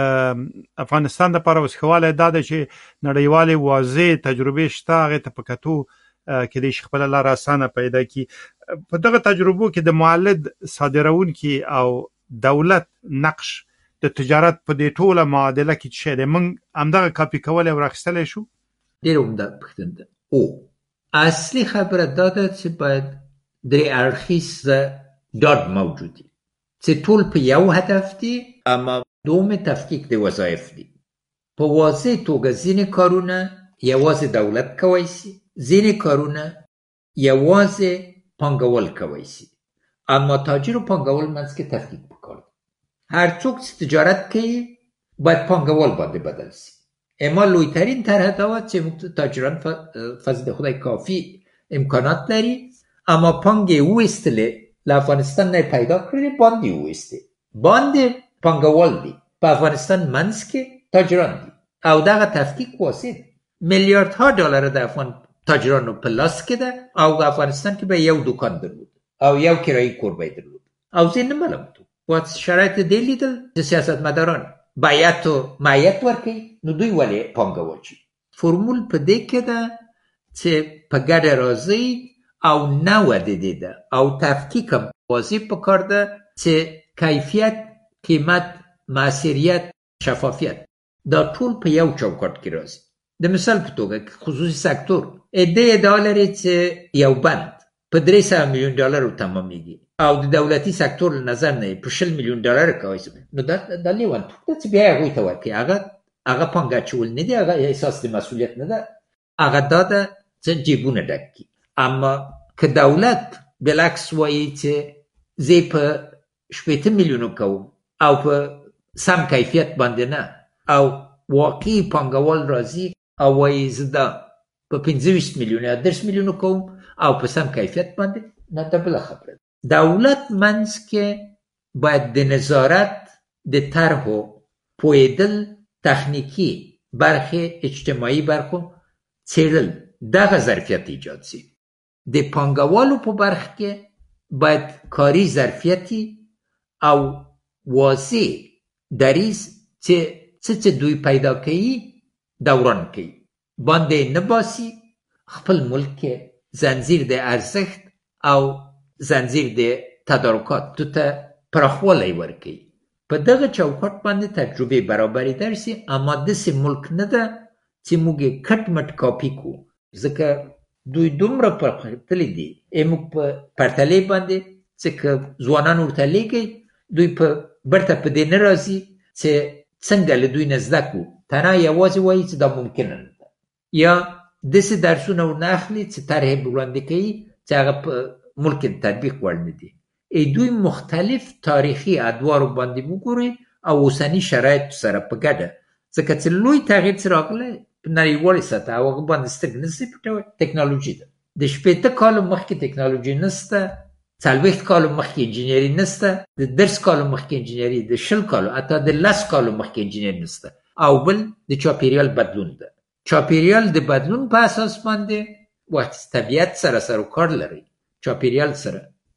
افغانستان د لپاره اوس خواله دا ده چې نړیوالې واضح تجربې شته، هغې ته په کتو کېدای شي خپله لاره اسانه پیدا کړي. په دغه تجربو کې د مولد صادروونکي او دولت نقش د تجارت په دې ټوله معادله کې څه شی دی؟ موږ همدغه کاپي کولی او راخیستلی شو؟ ډېره عمده پوښتنه ده. او اصلي خبره دا ده چې باید درې اړخیز ډاډ موجود وي چې ټول په یو هدف دي، اما دوم تفکیک د وظایف دي. په واضح توګه ځینې کارونه یوازې دولت کولی شي، ځینې کارونه یوازې پانګوال کولی شي، اما تاجر و پانګوال منځ کې تفکیک پکار دی. هر څوک چې تجارت کوي باید پانګوال باندې بدل شي. اما لویترین طرح دا چې تاجران فضل خدای کافی امکانات لري، اما پانګې وایستلې له افغانستان نه پیدا کړی، باندې وایستې باندې پانګوال دي. په افغانستان منځ کې تاجران دي او دغه تفکیک واسه میلیاردها ډالر د افغان تاجرانو په لاس کې ده او افغانستان کې به یو دکان درلود او یو کرایي کور به درلود او زه نه معلوم تو وات شرایط دی لیدل چې سیاستمداران بیعت و معیت ورکوي، نو دوی ولې پانګوال شي؟ فرمول په دې کې ده چې په ګډه راځي او نه ودیده ده او تفکیک هم واضح پکار ده چې کیفیت، قیمت، مؤثریت، شفافیت دا ټول په یو چوکاټ کې راځي. د مثال په توګه خصوصي سکتور ادعا ادعا لري چې یو بند په درې سوه میلیون ډالر تمامیږي او د دولتي سکتور له نظر نه په شل میلیون ډالر کوي، نو دا د لیوانتوب ده چې بیا هغوی ته ورکوي. هغه هغه پانګه اچول نه دي، هغه احساس د مسؤلیت نه ده، هغه دا ده چې جیبونه ډک کړي. اما که دولت بالعکس وایي چې زه په شپېته میلیونو کوم او په سم کیفیت باندې نه، او واقعي پانګوال راځي او وایي زه دا په پنځه ویشت میلیونه یا دېرش میلیونو کوم او په سم کیفیت باندې نه، دا بله خبره. دولت منځ کې باید د نظارت د طرحو پوهېدل، تخنیکي برخې، اجتماعي برخو څېړل دغه ظرفیت ایجاد شي. د پانګوالو په برخه کې باید کاري ظرفیتي او واضح دریځ چې څه چې دوی پیدا کوي دوران کوي باندې نه باسي، خپل ملک زنجیر د ارزښت او زنجیر د تدارکات ته پراخوالی ورکوي. په دغه چوکاټ باندې تجربه برابرې درسي، اما داسې ملک نه ده چې موږ یې کټ مټ کاپي کو، ځکه دوی دومره پرمختللي دي. موږ په پرتلې باندې ځکه ځوانان ورته لیږي، دوی په برته په دې نه راځي چې څنګه له دوی نه زده کړو، تنها یوازې وایي چې دا ممکنه نه ده، یا داسې درسونه ورنه اخلي چې طرحې وړاندې کوي چې هغه په ملک د تطبیق وړ نه دي. دوی مختلف تاریخي ادوارو باندې وګوري او اوسني شرایط سره په ګډه، ځکه چې لوی تغییر چې راغلی په نړیوالې سطح او هغه باندې سترګې نشي پټولی، ټکنالوژي ده. د شپېته کالو مخکې ټکنالوژي نشته، څلوېښت کالو مخکې انجینري نشته، د درس کالو مخکې انجینري، د شل کالو حتی د لس کالو مخکې انجینري نشته. او بل د چاپیریال بدلون ده. چاپیریال د بدلون په اساس باندې وخت طبیعت سره سره کار لري، چاپیریال سره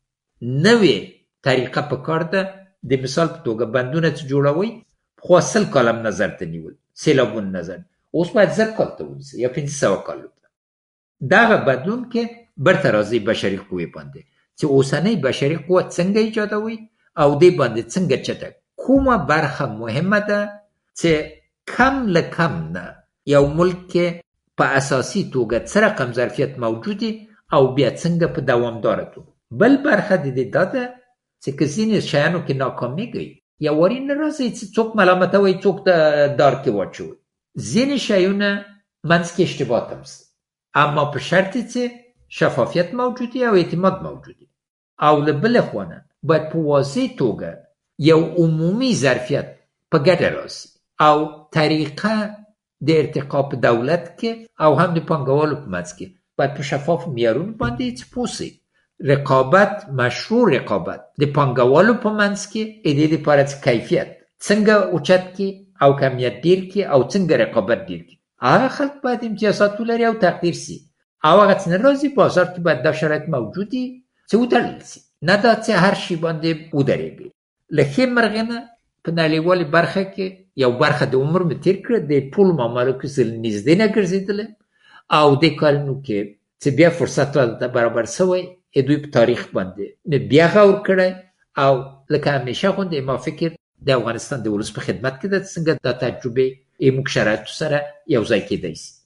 نوې طریقه په کار ده. د مثال په توګه بندونه چې جوړوي خو سل کالم نظر ته نیول، سیلابون نظر، اوس باید زر کال ته ونیسي یا پنځه سوه کال ته. دغه بدلون کې برته راځي بشري قوې باندې چې اوسنۍ بشري قوه څنګه ایجادوي او دې باندې څنګه چټک کومه برخه مهمه ده چې کم له کم نه یو ملک کې په اساسي توګه څه رقم ظرفیت موجودي او بیا څنګه په دوامداره توګه. بل برخه د دې دا ده چې که ځینې شیانو کې ناکامیږي یا واري نه راځي چې څوک ملامتوي، څوک د دار کې واچوي. ځینې شیونه منځ کې اشتباه تمست، اما په شرط چې شفافیت موجودي او اعتماد موجودي. او له بلې خوانه باید په واضح توګه یو عمومي ظرفیت په ګډه راسي او طریقه د ارتقا په دولت کې او هم د پانګوالو په منځ کې باید په شفاف معیارونو باندې چې پوسي رقابت، مشروع رقابت د پانګوالو په منځ کې د دې لپاره چې کیفیت څنګه اوچت کی او کمیت ډیر کی او څنګه رقابت ډیر کی. هغه خلک باید امتیازات ولري او تقدیر سي، او هغه څنګه راځي بازار کې باید دا شرایط موجودي چې ودرل سي، نه دا چې هر شي باندې ودرېږي. لکه مرغنه په نړیوالې برخه کې یو برخه د عمر مې تیر کړه، د ټول معاملو کې زه نږدې نه ګرځېدلم او د کارونو کې چې بیا فرصت راته برابر شوی دوی په تاریخ باندې بیا غور کړی او لکه همیشه غوندې ما فکر د افغانستان د ولس په خدمت کې ده څنګه دا تجربه موږ شرایطو سره یو ځای کېدای شي.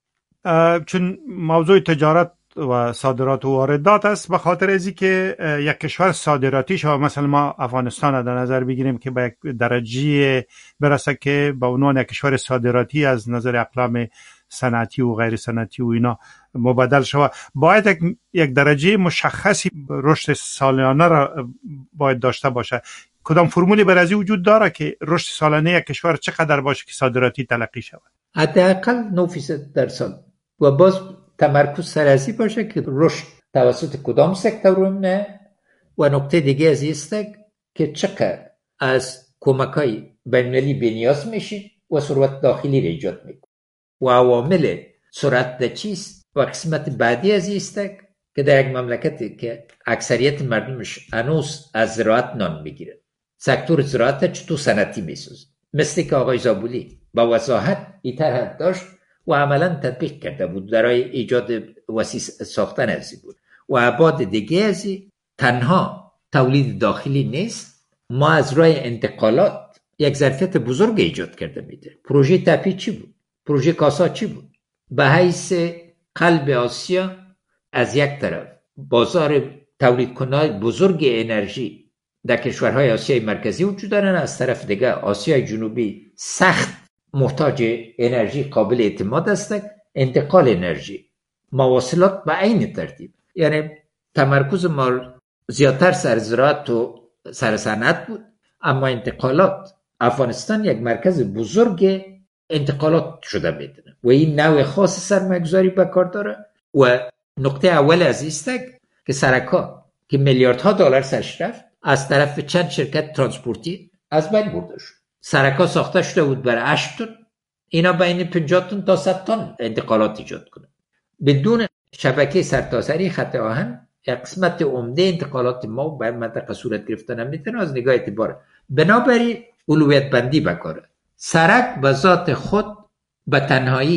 چون موضوع تجارت و صادرات و واردات است، به خاطر از که یک کشور صادراتی شود، مثلا ما افغانستان را در نظر بگیریم که به یک درجه برسه که به عنوان یک کشور صادراتی از نظر اقلام صنعتی و غیر صنعتی و اینا مبادل شود، باید یک, یک درجه مشخصی رشد سالانه را باید داشته باشه. کدام فرمولی برای وجود داره که رشد سالانه یک کشور چقدر باشه که صادراتی تلقی شود؟ حداقل نه فیصد در سال و باز تمرکز سرازی باشه که رشد توسط کدام سکتورونه و نکته دیگه از است که چقدر از کمکای بین‌المللی بنیاز میشید و ثروت داخلی را ایجاد میکنه و عوامل سرعت در چیست. و قسمت بعدی از است که در یک مملکتی که اکثریت مردمش هنوز از زراعت نان میگیره، سکتور زراعت چطور صنعتی میسازه، مثل که آقای زابولی با وضاحت این طرح داشت و عملا تطبیق کرده بود برای ایجاد وسیع ساختن ازی بود. و ابعاد دیگه ازی تنها تولید داخلی نیست، ما از راه انتقالات یک ظرفیت بزرگ ایجاد کرده میده. پروژه تپی چی بود؟ پروژه کاسا چی بود؟ به حیث قلب آسیا از یک طرف بازار تولید کننده بزرگ انرژی در کشورهای آسیای مرکزی وجود دارن، از طرف دیگه آسیای جنوبی سخت محتاج انرژی قابل اعتماد است. انتقال انرژی، مواصلات به عین ترتیب، یعنی تمرکز ما زیادتر سر زراعت و سر صنعت بود، اما انتقالات افغانستان یک مرکز بزرگ انتقالات شده میدونه و این نوع خاص سرمایه‌گذاری به کار داره. و نقطه اول از است که سرکا که میلیاردها دلار سرش رفت از طرف چند شرکت ترانسپورتی از بین برده شد. سرکا ساخته شده بود برای هشت تن، اینا بین پنجاه تن تا صد تن انتقالات ایجاد کنه. بدون شبکه سرتاسری خط آهن یک قسمت عمده انتقالات ما به منطقه صورت گرفتن نمیتونه از نگاه اعتبار. بنابراین اولویت بندی بکاره. سرک به ذات خود به تنهایی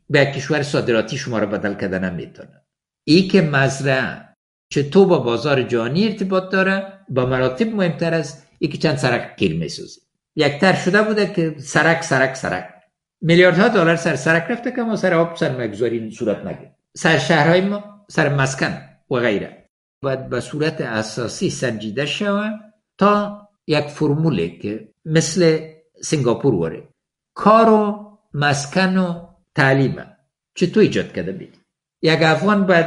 به کشور صادراتی شما را بدل کردن نمیتونه. ای که مزرعه چطور با بازار جهانی ارتباط داره با مراتب مهمتر است ای که چند سرک گیر میسازی. یکتر شده بوده که سرک سرک سرک میلیاردها دلار سر سرک رفته که ما سر آب سرمایه‌گذاری صورت نگیره. سر شهرهای ما سر مسکن و غیره باید به صورت اساسی سنجیده شود تا یک فرموله که مثل سنگاپور وره کار و مسکن و تعلیم چطور ایجاد کرده بید. یک افغان باید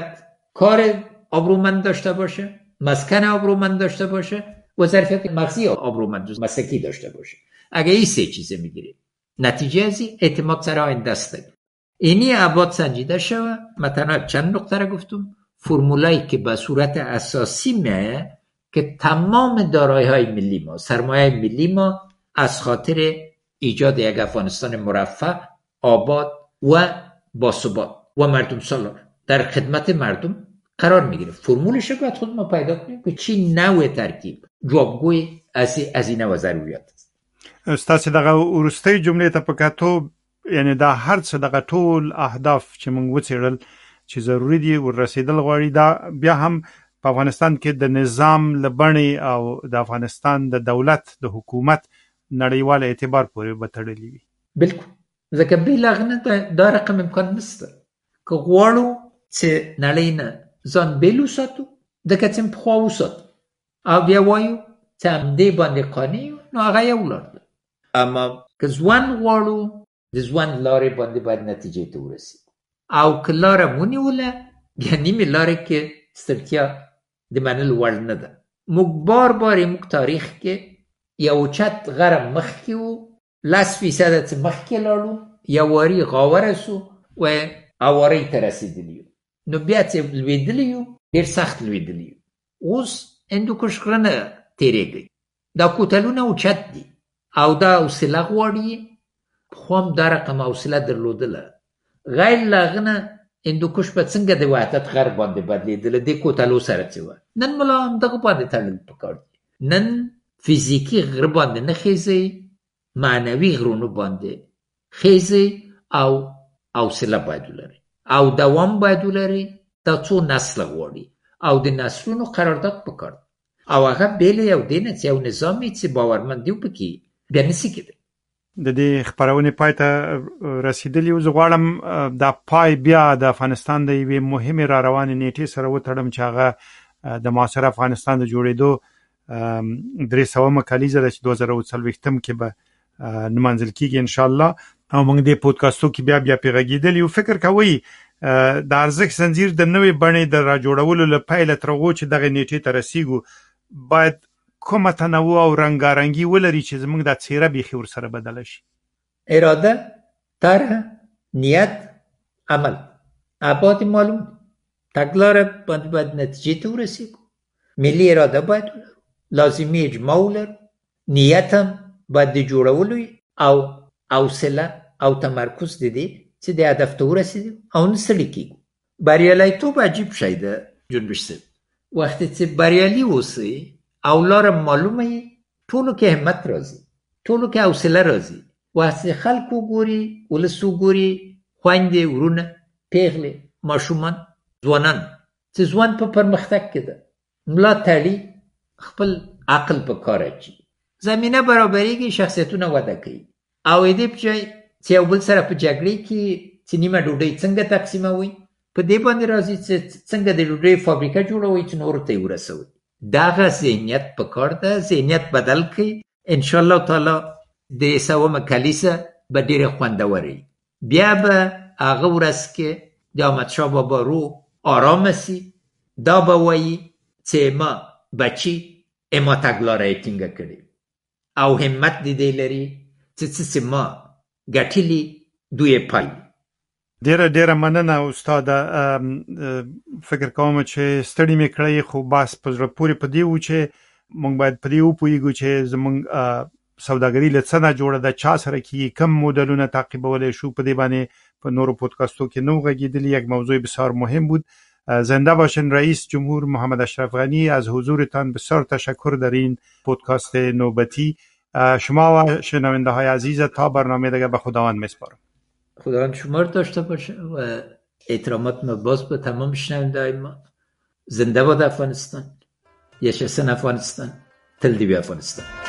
کار آبرومند داشته باشه، مسکن آبرومند داشته باشه و ظرفیت مغزی آبرومند و مسلکی داشته باشه. اگه این سه چیزه میگیری نتیجه از این اعتماد سر آینده است. اینی ابعاد سنجیده شود. مثلا چند نقطه را گفتم. فرمولایی که به صورت اساسی میه که تمام دارایی‌های ملی ما، سرمایه ملی ما از خاطر ایجاد یک افغانستان مرفه، آباد و باثبات و مردم سالار در خدمت مردم قرار میگیره. فرمولش رو باید خود ما پیدا کنیم که چی نوع ترکیب جوابگوی از از این نوع ضروریات است. استاد دغه ورسته جمله ته پکاتو یعنی دا هر څه دغه ټول اهداف چې موږ وڅېړل چې ضروری دي ورسېدل غواړي دا بیا هم په افغانستان کې د نظام لبنې او د افغانستان د دولت د حکومت نړیوال اعتبار پورې به تړلي وي. بالکل ځکه بې لغنه دا رقم امکان نشته که غواړو چې نړۍ نه ځان بېل وساتو دکه چې پخوا وساتو او بیا وایو چې همدې باندې قانع یو نو هغه یو لار ده. اما که ځوان غواړو د ځوان لارې باندې باید نتیجې ته ورسېږو او که لاره ونیوله بیا نیمې لارې کې ستړتیا د منلو وړ نه ده. موږ بار بار موږ تاریخ کې یو اوچت غره مخکې وو، لس فیصده چې مخکې لاړو یو واري غاوره سو و اوارۍ ته رسېدلي یو. نو بیا چې لوېدلي یو ډېر سخت لوېدلي یو. اوس هندوکش غرونه تېرېږي، دا کوتلونه اوچت دي او دا حوصله غواړي. پخوا هم دا رقم حوصله درلودله. غیر له هغه نه هندوکش به څنګه د وحدت غر باندې بدلېدله دې کوتلو سره چې وه. نن ملا همدغه باندې تړل پکار دي. نن فزیکي غر باندې نه خېځئ، معنوي غرونو باندې خېځئ او حوصله باید ولرئ او دوام باید ولرئ. دا څو نسله غواړي او د نسلونو قرارداد پکار او هغه بېله یو دی نه چې یو نظام یې چې باورمند یو پکې بیا نسي کېدی. د دې خپرونې پای ته رسېدلي یو. زه غواړم دا پای بیا د افغانستان د یوې مهمې را روانې نیټې سره وتړم چې هغه د معاصر افغانستان د جوړېدو درې سومه کلیزه ده چې دوه زره او څلوېښتم کې به نمانځل کېږي انشاءالله او موږ دې پودکاسټو کې بیا بیا پرې غږېدلي یو. فکر کوئ د ارزښت زنځیر د نوې بڼې د راجوړولو له پیله تر هغو چې دغه نیټې ته رسېږو باید کومه تنوع او رنګارنګي ولري چې زموږ دا څېره بیخي ورسره بدله شي؟ اراده، طرح، نیت، عمل. ابعاد معلوم تګلاره باندې باید نتیجې ته ورسېږو. ملي اراده باید ولرو، لازمي اجماع ولرو، نیت هم باید د جوړولو او حوصله او تمرکز د دې چې د هدف ته ورسېږو او نه ستړي کېږو. بریالیتوب عجیب شی ده جنبش صاحب. وقتی چې بریالي اوسئ او لاره معلومه یې ټولو کې همت راځي، ټولو کې حوصله راځي. وقتی خلک وګوري، ولس وګوري، خویندې، ورونه، پیغلې، ماشومان، ځوانان چې ځوان په پرمختګ کې ده ملا تړي خپل عقل په کار اچي، زمینه برابریږي، شخصیتونه وده کوي او دې په ځای چې یو بل سره په جګړې کې چې نیمه ډوډۍ څنګه تقسیموي په دې باندې راځي چې څنګه د ډوډۍ فابریکه جوړوي چې نورو ته یې ورسوي. دغه ذهنیت په کار ده. ذهنیت بدل کړي انشاءالله تعالی د سومه کلیسه به ډېره خوندوره وي. بیا به هغه ورځ کې د احمدشاه بابا روح آرامه سي. دا به وایي چې ما بچي اما تګلاره یې ټینګه کړې او همت د دې لري چې څه ما ګټلي دوی پای. ډیره ډیره مننه استاد. فکر کوم چې ستړي مې کړی خو بس په زړه پورې په دې و چې موږ باید په دې وپوهېږو چې زموږ سوداګري له څه نه جوړه ده، چا سره کېږي، کم مدلونه تعقیبولی شو. په دې باندې په نورو پودکاستو کې نو غږېدلی. یک موضوع بسیار مهم بود. زنده باشین. رئیس جمهور محمد اشرف غنی از حضورتان بسیار تشکر در این پودکاست نوبتی. شما و شنونده های عزیز تا برنامه دیگه به خداوند میسپارم. خداوند شما رو داشته باشه و احترامات ما باز به تمام شنونده‌های ما. زنده باد افغانستان. یشسن افغانستان. تل دی بی افغانستان.